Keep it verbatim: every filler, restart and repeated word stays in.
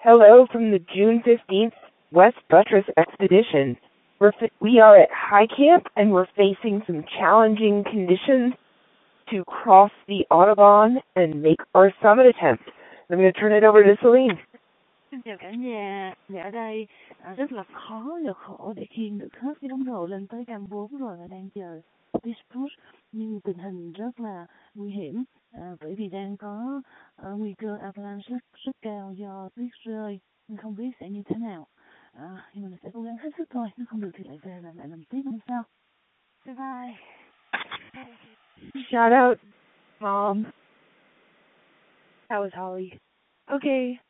Hello from the June fifteenth West Buttress Expedition. We're fi- we are at High Camp and we're facing some challenging conditions to cross the Audubon and make our summit attempt. I'm going to turn it over to Celine. Xin chào cả nhà, dạ ở đây à, rất là khó và khổ để khiêng được hết cái đống đồ lên tới cam bốn rồi và đang chờ dispute, nhưng tình hình rất là nguy hiểm à, bởi vì đang có à, nguy cơ avalanche rất, rất cao do tuyết rơi, nhưng không biết sẽ như thế nào. À, nhưng mà mình sẽ cố gắng hết sức thôi, nếu không được thì lại về làm lại làm tiếp hôm sau. Bye bye. Shout out, Mom. How is Holly? Okay.